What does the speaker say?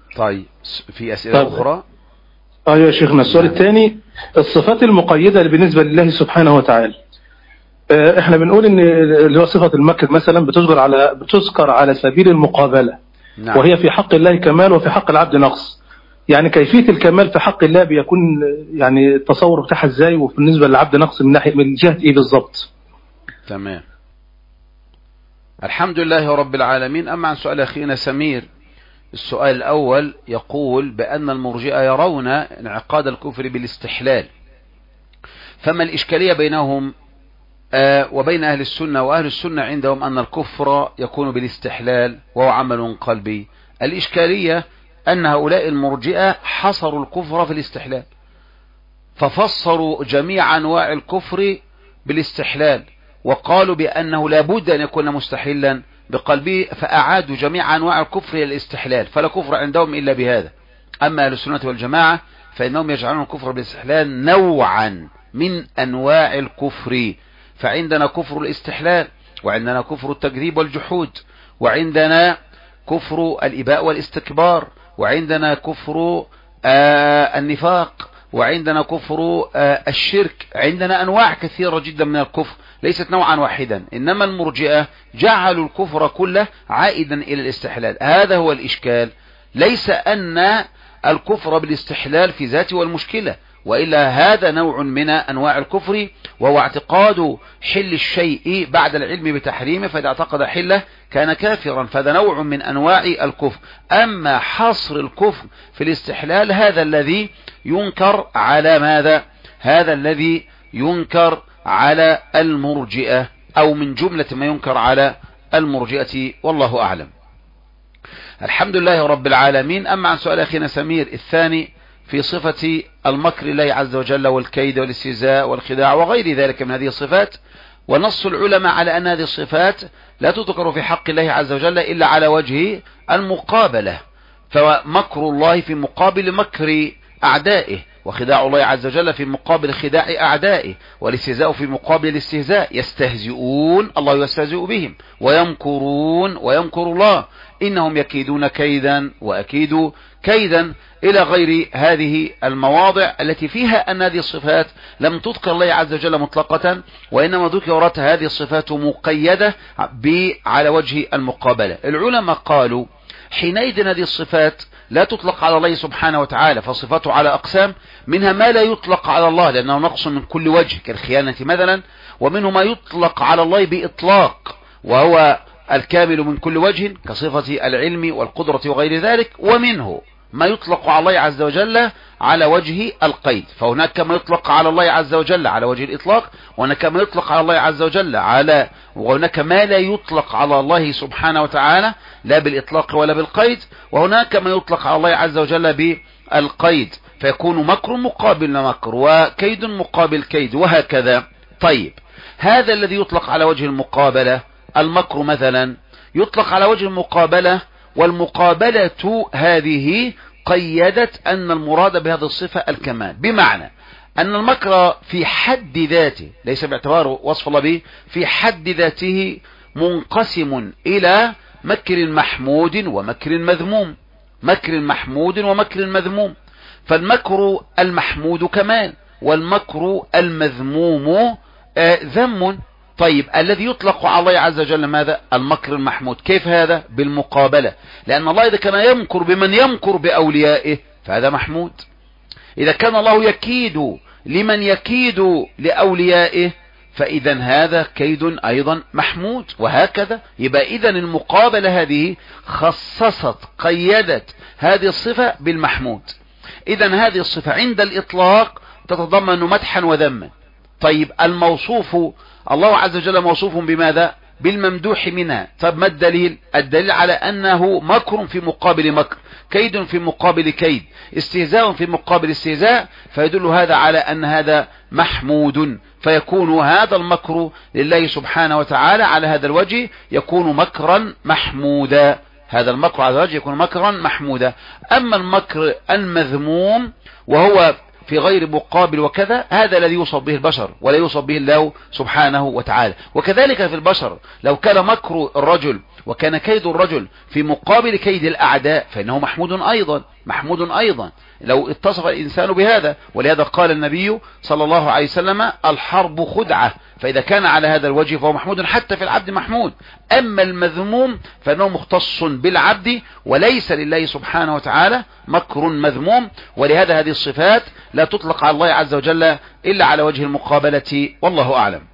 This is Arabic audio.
طيب في أسئلة أخرى؟ يا شيخنا السؤال الثاني، الصفات المقيدة بالنسبة لله سبحانه وتعالى. احنا بنقول ان اللي هو صفة المكر مثلا بتذكر على سبيل المقابلة. نعم. وهي في حق الله كمال وفي حق العبد نقص. يعني كيفية الكمال في حق الله بيكون يعني التصور بتاعها ازاي، وبالنسبة للعبد نقص من ناحية من جهة ايه بالظبط؟ تمام. الحمد لله رب العالمين. أما عن سؤال أخينا سمير، السؤال الأول يقول بأن المرجئة يرون انعقاد الكفر بالاستحلال، فما الإشكالية بينهم وبين أهل السنة؟ وأهل السنة عندهم أن الكفر يكون بالاستحلال وهو عمل قلبي. الإشكالية أن هؤلاء المرجئة حصروا الكفر في الاستحلال، ففسروا جميع أنواع الكفر بالاستحلال، وقالوا بأنه لابد أن يكون مستحلا بقلبه، فأعادوا جميع أنواع الكفر إلى الاستحلال، فلا كفر عندهم إلا بهذا. أما أهل السنة والجماعة فإنهم يجعلون الكفر بالاستحلال نوعا من أنواع الكفر، فعندنا كفر الاستحلال، وعندنا كفر التكذيب والجحود، وعندنا كفر الإباء والاستكبار، وعندنا كفر النفاق، وعندنا كفر الشرك. عندنا أنواع كثيرة جدا من الكفر، ليست نوعا واحدا. إنما المرجئة جعلوا الكفر كله عائدا إلى الاستحلال. هذا هو الإشكال، ليس أن الكفر بالاستحلال في ذاته والمشكلة، وإلا هذا نوع من أنواع الكفر، وهو اعتقاد حل الشيء بعد العلم بتحريمه، فإذا اعتقد حله كان كافرا، فهذا نوع من أنواع الكفر. أما حصر الكفر في الاستحلال هذا الذي ينكر على ماذا؟ هذا الذي ينكر على المرجئة، أو من جملة ما ينكر على المرجئة، والله أعلم. الحمد لله رب العالمين. أما عن سؤال أخينا سمير الثاني في صفة المكر الله عز وجل والكيد والاستهزاء والخداع وغير ذلك من هذه الصفات، ونص العلماء على أن هذه الصفات لا تذكر في حق الله عز وجل إلا على وجه المقابلة، فمكر الله في مقابل مكر أعدائه، وخداع الله عز وجل في مقابل خداع أعدائه، والاستهزاء في مقابل الاستهزاء. يستهزئون الله يستهزئ بهم، ويمكرون ويمكر الله، إنهم يكيدون كيدا وأكيد كيدا، إلى غير هذه المواضع التي فيها أن هذه الصفات لم تذكر الله عز وجل مطلقة، وإنما ذكرت هذه الصفات مقيدة على وجه المقابلة. العلماء قالوا حينئذ هذه الصفات لا تطلق على الله سبحانه وتعالى، فصفاته على أقسام، منها ما لا يطلق على الله لأنه نقص من كل وجه كالخيانة مثلا، ومنه ما يطلق على الله بإطلاق وهو الكامل من كل وجه كصفة العلم والقدرة وغير ذلك، ومنه ما يطلق على الله عز وجل على وجه القيد. فهناك ما يطلق على الله عز وجل على وجه الإطلاق، وهناك ما يطلق على الله عز وجل وهناك ما لا يطلق على الله سبحانه وتعالى لا بالإطلاق ولا بالقيد، وهناك ما يطلق على الله عز وجل بالقيد، فيكون مكر مقابل مكر وكيد مقابل كيد وهكذا. طيب هذا الذي يطلق على وجه المقابلة، المكر مثلا يطلق على وجه المقابلة، والمقابلة هذه قيدت أن المراد بهذه الصفة الكمال، بمعنى أن المكر في حد ذاته ليس باعتباره وصف الله به، في حد ذاته منقسم إلى مكر محمود ومكر مذموم، مكر محمود ومكر مذموم. فالمكر المحمود كمال، والمكر المذموم ذم. طيب الذي يطلق على الله عز وجل ماذا؟ المكر المحمود. كيف هذا؟ بالمقابلة، لأن الله إذا كان يمكر بمن يمكر بأوليائه فهذا محمود، إذا كان الله يكيد لمن يكيد لأوليائه فإذا هذا كيد أيضا محمود، وهكذا. يبقى إذن المقابلة هذه خصصت قيدت هذه الصفة بالمحمود. إذن هذه الصفة عند الإطلاق تتضمن مدحا وذما. طيب الموصوف الله عز وجل موصوف بماذا؟ بالممدوح منها. طب ما الدليل؟ الدليل على أنه مكر في مقابل مكر، كيد في مقابل كيد، استهزاء في مقابل استهزاء، فيدل هذا على أن هذا محمود، فيكون هذا المكر لله سبحانه وتعالى على هذا الوجه يكون مكرا محمودا، هذا المكر على هذا الوجه يكون مكرا محمودا. أما المكر المذموم وهو في غير مقابل وكذا، هذا الذي يوصف به البشر ولا يوصف به الله سبحانه وتعالى. وكذلك في البشر لو كان مكر الرجل وكان كيد الرجل في مقابل كيد الأعداء فإنه محمود أيضا لو اتصف الإنسان بهذا. ولهذا قال النبي صلى الله عليه وسلم الحرب خدعة، فإذا كان على هذا الوجه فهو محمود، حتى في العبد محمود. أما المذموم فإنه مختص بالعبد وليس لله سبحانه وتعالى مكر مذموم. ولهذا هذه الصفات لا تطلق على الله عز وجل إلا على وجه المقابلة، والله أعلم.